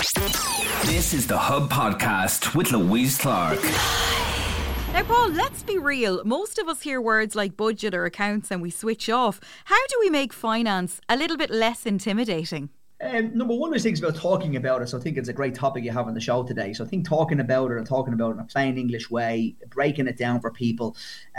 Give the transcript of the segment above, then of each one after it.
This is the Hub Podcast with Louise Clark. Now, Paul, let's be real. Most of us hear words like budget or accounts and we switch off. How do we make finance a little bit less intimidating? Number one is things about talking about it. So I think it's a great topic you have on the show today. So I think talking about it and talking about it in a plain English way, breaking it down for people.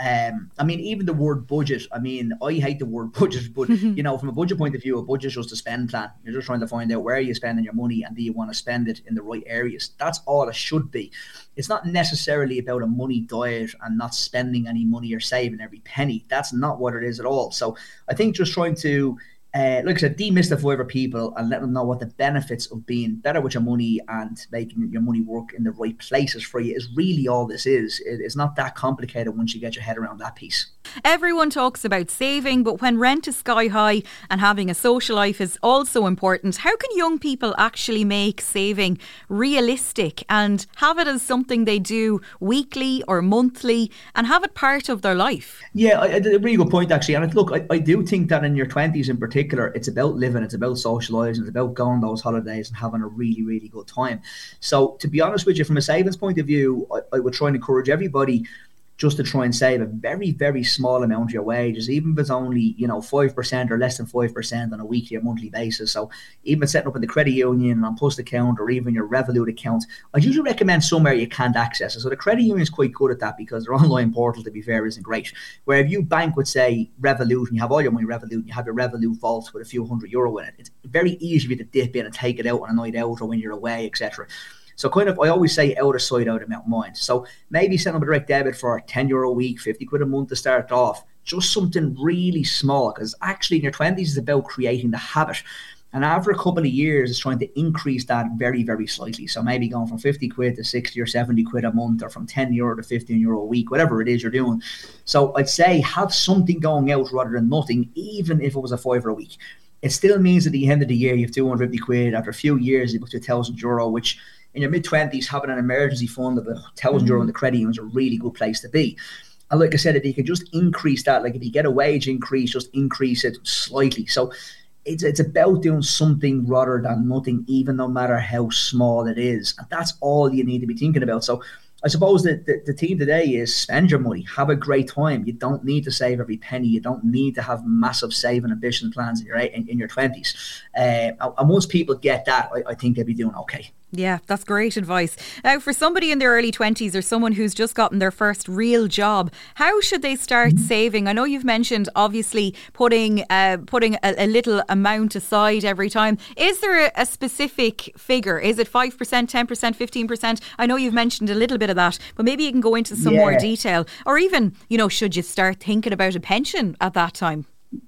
Even the word budget, I hate the word budget, but from a budget point of view, a budget is just a spend plan. You're just trying to find out where you're spending your money and do you want to spend it in the right areas. That's all it should be. It's not necessarily about a money diet and not spending any money or saving every penny. That's not what it is at all. So I think just trying to like I said, demystify for people and let them know what the benefits of being better with your money and making your money work in the right places for you is really all this is. It's not that complicated once you get your head around that piece. Everyone talks about saving, but when rent is sky high and having a social life is also important, how can young people actually make saving realistic and have it as something they do weekly or monthly and have it part of their life? Yeah, a really good point actually. And look, I do think that in your 20s in particular, it's about living, it's about socialising, it's about going on those holidays and having a really, really good time. So to be honest with you, from a savings point of view, I would try and encourage everybody just to try and save a very, very small amount of your wages, even if it's only, 5% or less than 5% on a weekly or monthly basis. So even setting up in the credit union, on Post account, or even your Revolut account, I usually recommend somewhere you can't access it. So the credit union is quite good at that because their online portal, to be fair, isn't great. Where if you bank with, say, Revolut, and you have all your money in Revolut, and you have your Revolut vault with a few €100 in it, it's very easy for you to dip in and take it out on a night out or when you're away, etc. So I always say out of sight, out of mind. So maybe set up a direct debit for €10 a week, 50 quid a month to start off. Just something really small, because actually in your 20s is about creating the habit. And after a couple of years, it's trying to increase that very, very slightly. So maybe going from 50 quid to 60 or 70 quid a month, or from €10 to €15 a week, whatever it is you're doing. So I'd say have something going out rather than nothing, even if it was a £5 a week. It still means at the end of the year, you have 250 quid. After a few years, you put to €1,000, which in your mid-20s, having an emergency fund of €1,000 in the credit union is a really good place to be. And like I said, if you could just increase that, like if you get a wage increase, just increase it slightly. So it's about doing something rather than nothing, even no matter how small it is. And that's all you need to be thinking about. So I suppose that the theme today is spend your money, have a great time. You don't need to save every penny. You don't need to have massive saving ambition plans in your 20s. And once people get that, I think they'll be doing okay. Yeah, that's great advice. Now, for somebody in their early 20s or someone who's just gotten their first real job, how should they start saving? I know you've mentioned, obviously, putting a little amount aside every time. Is there a specific figure? Is it 5%, 10%, 15%? I know you've mentioned a little bit of that, but maybe you can go into some more detail. Or even, should you start thinking about a pension at that time?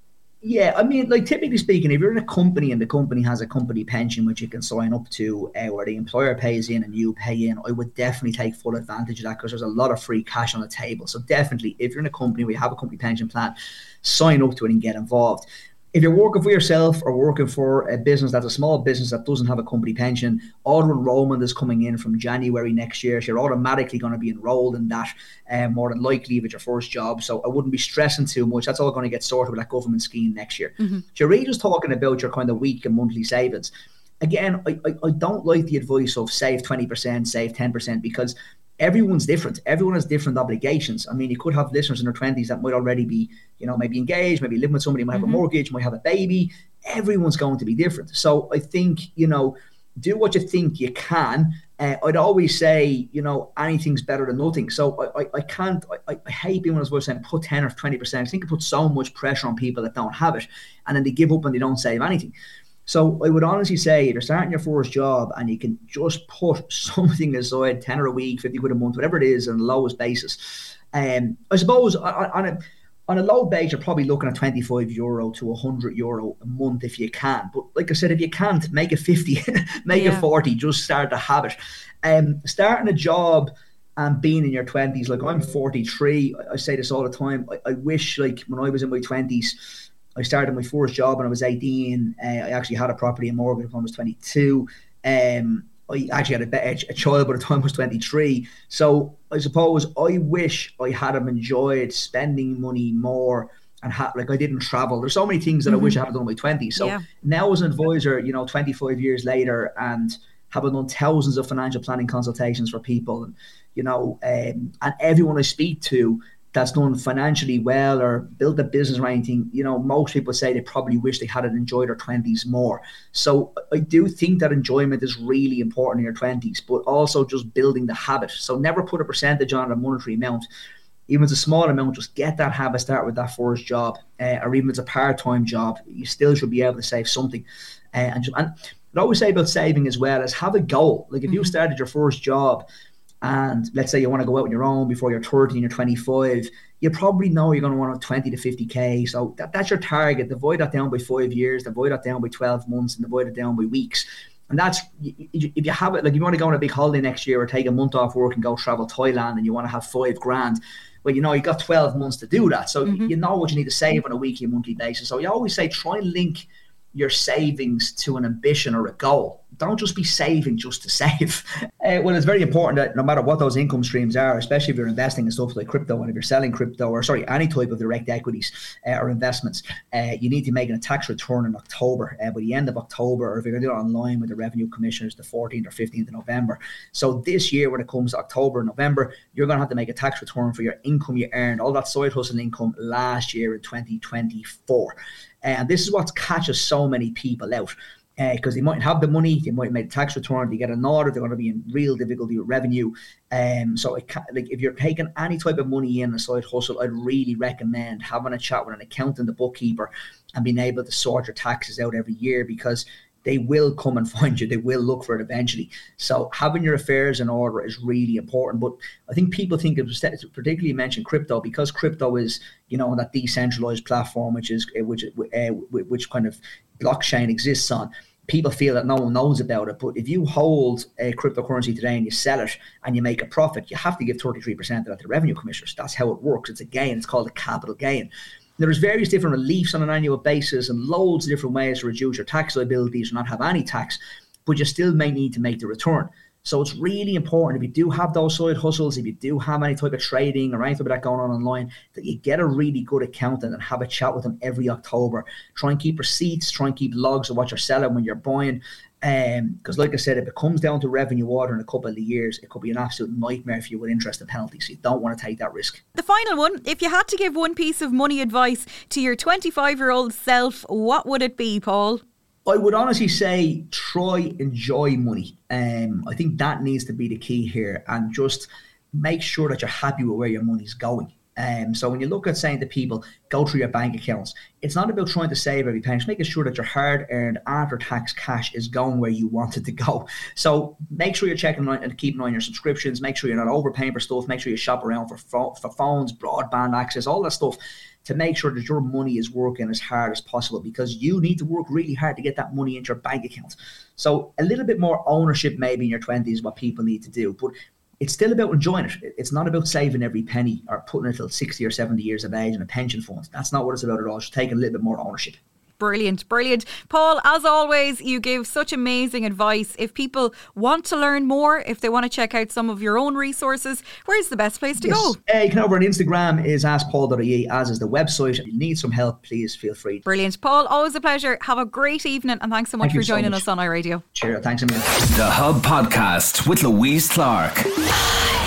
Yeah, typically speaking, if you're in a company and the company has a company pension which you can sign up to, where the employer pays in and you pay in, I would definitely take full advantage of that because there's a lot of free cash on the table. So definitely, if you're in a company where you have a company pension plan, sign up to it and get involved. If you're working for yourself or working for a business that's a small business that doesn't have a company pension, auto enrollment is coming in from January next year. So you're automatically going to be enrolled in that more than likely if it's your first job. So I wouldn't be stressing too much. That's all going to get sorted with that government scheme next year. Mm-hmm. So you're really just talking about your kind of week and monthly savings. Again, I don't like the advice of save 20%, save 10% because everyone's different. Everyone has different obligations. You could have listeners in their 20s that might already be, maybe engaged, maybe living with somebody, might have a mortgage, might have a baby. Everyone's going to be different. So I think, do what you think you can. I'd always say, anything's better than nothing. So I hate being one of those saying put 10 or 20%. I think it puts so much pressure on people that don't have it. And then they give up and they don't save anything. So I would honestly say if you're starting your first job and you can just put something aside, 10 a week, 50 quid a month, whatever it is, on the lowest basis. I suppose on a low base, you're probably looking at €25 to €100 a month if you can. But like I said, if you can't, make it 50, make it 40, just start the habit. Starting a job and being in your 20s, like I'm 43, I say this all the time. I wish like when I was in my 20s, I started my first job when I was 18. I actually had a property and mortgage when I was 22. I actually had a child by the time I was 23. So I suppose I wish I had enjoyed spending money more and I didn't travel. There's so many things that I wish I had done in my 20s. So now as an advisor, 25 years later and having done thousands of financial planning consultations for people, and and everyone I speak to that's done financially well or built a business or anything, most people say they probably wish they had enjoyed their 20s more. So I do think that enjoyment is really important in your 20s, but also just building the habit. So never put a percentage on a monetary amount. Even if it's a small amount, just get that habit, start with that first job, or even if it's a part-time job, you still should be able to save something. And what I always say about saving as well is have a goal. Like if you started your first job, and let's say you want to go out on your own before you're 30 and you're 25, you probably know you're going to want 20 to 50k. So that's your target. Divide that down by 5 years, divide that down by 12 months, and divide it down by weeks. And that's, if you have it, like if you want to go on a big holiday next year or take a month off work and go travel Thailand and you want to have $5,000, well, you've got 12 months to do that. So you know what you need to save on a weekly and monthly basis. So you always say, try and link your savings to an ambition or a goal. Don't just be saving just to save. Well, it's very important that no matter what those income streams are, especially if you're investing in stuff like crypto, and if you're selling crypto or any type of direct equities or investments, you need to make a tax return in October, by the end of October, or if you're going to do it online with the Revenue Commissioners, the 14th or 15th of November. So this year, when it comes to October and November, you're going to have to make a tax return for your income you earned, all that side hustle income last year in 2024. And this is what catches so many people out, because they might have the money, they might make a tax return, they get an audit, they're going to be in real difficulty with revenue. So if you're taking any type of money in a side hustle, I'd really recommend having a chat with an accountant, a bookkeeper, and being able to sort your taxes out every year, because they will come and find you. They will look for it eventually. So having your affairs in order is really important. But I think people think it was, particularly mentioned crypto, because crypto is, that decentralized platform, which kind of blockchain exists on. People feel that no one knows about it. But if you hold a cryptocurrency today and you sell it and you make a profit, you have to give 33% of that to the Revenue Commissioners. That's how it works. It's a gain. It's called a capital gain. There's various different reliefs on an annual basis and loads of different ways to reduce your tax liabilities or not have any tax, but you still may need to make the return. So it's really important, if you do have those side hustles, if you do have any type of trading or anything like that going on online, that you get a really good accountant and have a chat with them every October. Try and keep receipts, try and keep logs of what you're selling when you're buying. Because like I said, if it comes down to revenue water in a couple of years, it could be an absolute nightmare for you with interest and penalties. So you don't want to take that risk. The final one, if you had to give one piece of money advice to your 25-year-old self, what would it be, Paul? I would honestly say enjoy money. I think that needs to be the key here, and just make sure that you're happy with where your money's going. So when you look at saying to people, go through your bank accounts, it's not about trying to save every penny. It's making sure that your hard-earned after-tax cash is going where you want it to go. So make sure you're checking and keeping on your subscriptions. Make sure you're not overpaying for stuff. Make sure you shop around for phones, broadband access, all that stuff, to make sure that your money is working as hard as possible, because you need to work really hard to get that money into your bank account. So a little bit more ownership maybe in your 20s is what people need to do. But it's still about enjoying it. It's not about saving every penny or putting it till 60 or 70 years of age in a pension fund. That's not what it's about at all. It's taking a little bit more ownership. Brilliant, brilliant. Paul, as always, you give such amazing advice. If people want to learn more, if they want to check out some of your own resources, where's the best place to go? You can over on Instagram is askpaul.ie, as is the website. If you need some help, please feel free. Brilliant. Paul, always a pleasure. Have a great evening, and thanks so much for joining us on iRadio. Cheers. Thanks a million. The Hub Podcast with Louise Clark.